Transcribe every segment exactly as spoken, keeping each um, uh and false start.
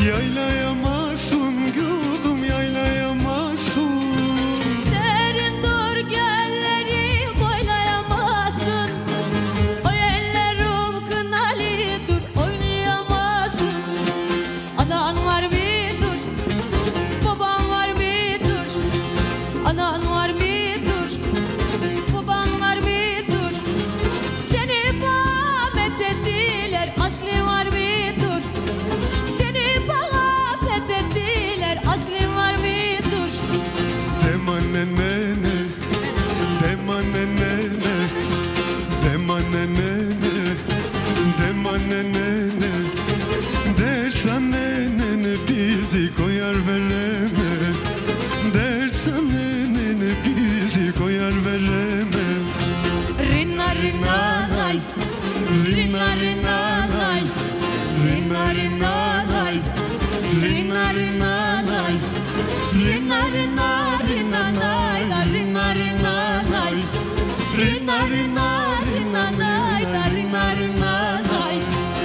Yaylayamazsın gülüm, yaylayamazsın. Derin dur gölleri boylayamazsın. O ellerim kınalı dur oynayamazsın. Anan var bir dur, baban var bir dur. Anan var bir dur, baban var bir dur. Seni bana methettiler, aslı var bir dur. Seni bana methettiler, aslı var bir dur. Dem anne nene, dem anne nene, dem anne nene, dem anne nene. Dersen nenene bizi koyar vereme. Dersen nenene bizi koyar vereme. Rinna rinna nay, rinna rinna nay, rinna rinna nay, rinna rinna nay, rinna rinna rinna nay, la rinna rinna nay, rinna rinna rinna nay, la rinna rinna nay.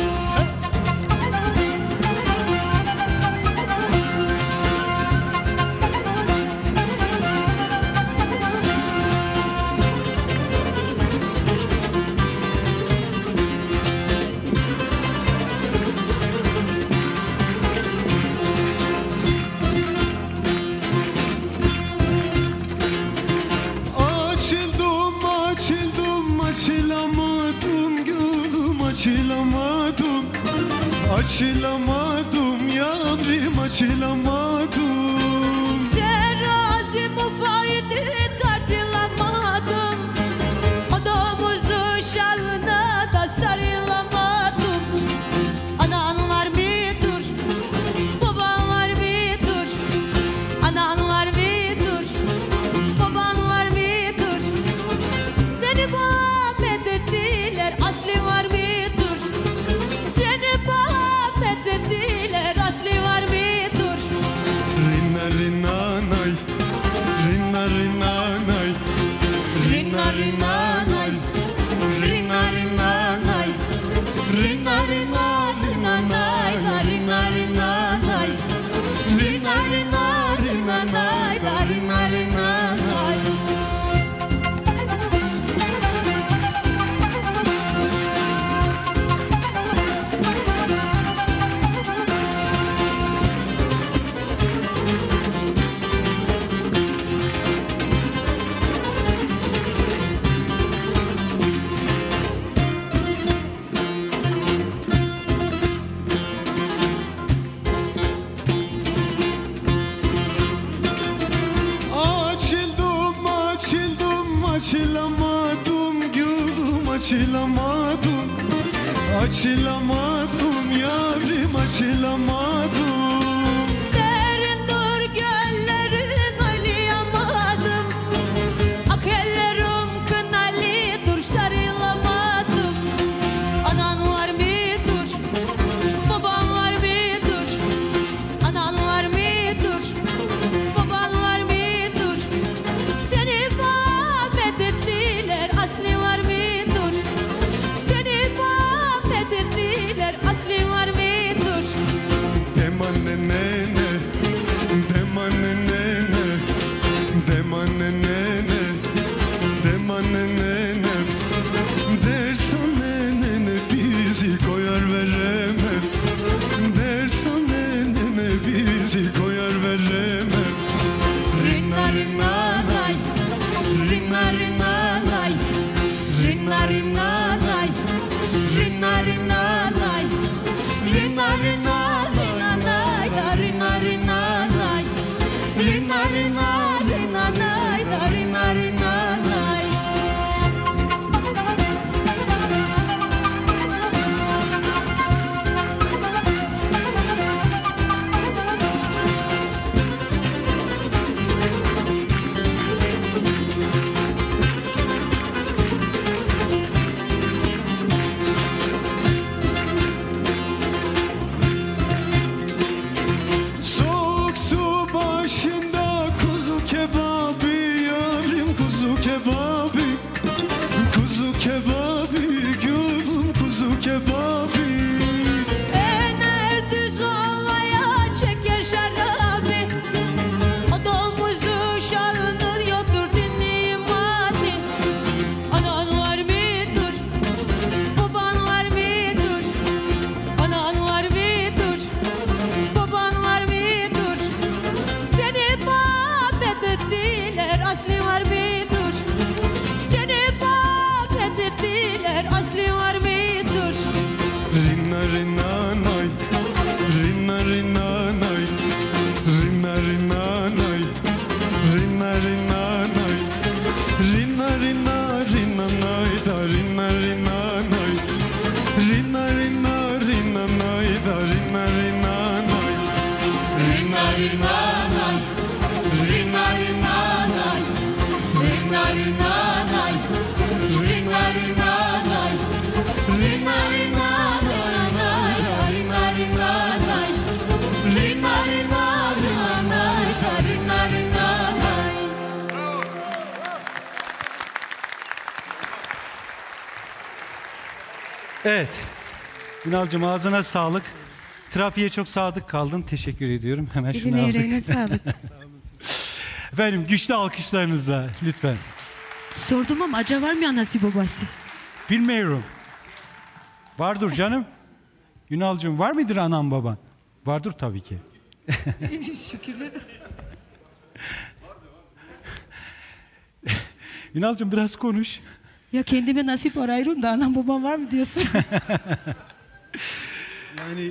Açıldım, açıldım, açılamadım gülüm, açılamadım. Açılamadım yavrum, açılamadım. Terazi mufaydı tartılamadım. O domuzu şalına da sarılamadım. Anan var bir dur, baban var bir dur. Anan var bir dur, baban var bir dur. Seni bana methettiler, aslı var bir dur. Seni bana methettiler, aslı var bir dur. Rinna rinna nay, rinna rinna nay, Rinna rinna nay, rinna rinna nay, rinna rinna rinna nay, la rinna rinna nay, rinna rinna rinna nay, la rinna rinna nay. Açıldım, açıldım, açılamadım gülüm, açılamadım. Açılamadım yavrum, açılamadım. Derin dur göllerin oynayamadım. Ak ellerim kınalı dur sarılamadım. Anan var bir dur, baban var bir dur. Anan var bir dur, baban var bir dur. Seni bana methettiler, aslı var bir dur. Seni bana methettiler, aslı var bir dur. Dem anne nene, dem anne nene, dem anne nene, dem anne nene. Dersen nenene bizi koyar vereme. Dersen nenene bizi koyar vereme. Rinna rinna nay, rinna rinna nay, rinna rinna nay, rinna rinna nay, rinna rinna rinna nay, la rinna rinna nay, rinna rinna rinna nay, la rinna rinna nay. Son rinanay, rina rinanay, rina rinanay, rina rinanay, rina rinanay, rina rinanay, rina rinanay, rina rinanay. Evet. Ünal'cığım ağzına sağlık. Trafiğe çok sadık kaldın. Teşekkür ediyorum. Hemen şunu Eline aldık. yüreğine sağlık. Efendim güçlü alkışlarınızla lütfen. Sordum ama acaba var mı ya nasip babası? Bilmiyorum. Vardır canım. Ünal'cığım var mıdır anan baban? Vardır tabii ki. Şükürler. Ünal'cığım biraz konuş. Ya kendime nasip arıyorum da anam babam var mı diyorsun? Yani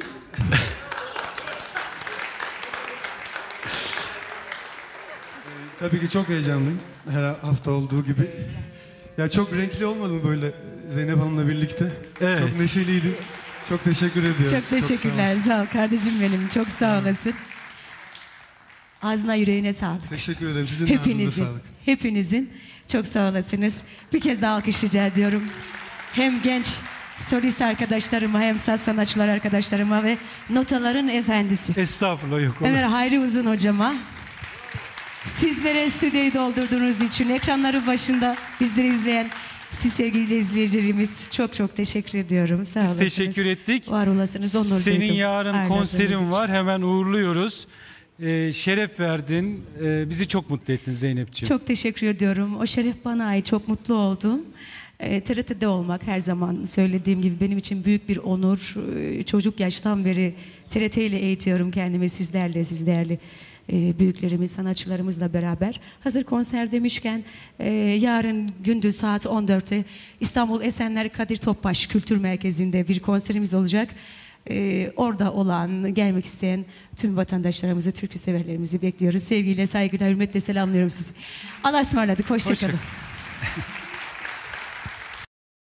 Ee, tabii ki çok heyecanlıyım. Her hafta olduğu gibi. Ya çok renkli olmadı mı böyle Zeynep Hanım'la birlikte? Evet. Çok neşeliydi. Çok teşekkür ediyoruz. Çok teşekkürler. sağ Sağ ol kardeşim benim. Çok sağ olasın. Ağzına yüreğine sağlık. olun. Teşekkür ederim. Sizin de ağzınıza Hepinizin, sağlık. hepinizin çok sağ olasınız. Bir kez daha alkış rica ediyorum. Hem genç solist arkadaşlarıma hem saz sanatçılar arkadaşlarıma ve notaların efendisi. Estağfurullah yok olur. Ömer Hayri Uzun hocama. Sizlere stüdyoyu doldurduğunuz için ekranları başında bizleri izleyen siz sevgili izleyicilerimiz çok çok teşekkür ediyorum. Sağ Biz olasınız. teşekkür ettik. Var olasınız. Onur Senin duydum. yarın Ağırladığınız konserin için. var. Hemen uğurluyoruz. Ee, şeref verdin. Ee, bizi çok mutlu ettin Zeynep'ciğim. Çok teşekkür ediyorum. O şeref bana ait. Çok mutlu oldum. E, T R T'de olmak her zaman söylediğim gibi benim için büyük bir onur. E, çocuk yaştan beri T R T ile eğitiyorum kendimi sizlerle, siz değerli e, büyüklerimiz, sanatçılarımızla beraber. Hazır konser demişken e, yarın gündüz saat on dörtte İstanbul Esenler Kadir Topbaş Kültür Merkezi'nde bir konserimiz olacak. Ee, orada olan, gelmek isteyen tüm vatandaşlarımızı, türkü severlerimizi bekliyoruz. Sevgiyle, saygıyla, hürmetle selamlıyorum sizi. Allah'a ısmarladık. Hoşça kalın. Hoşça-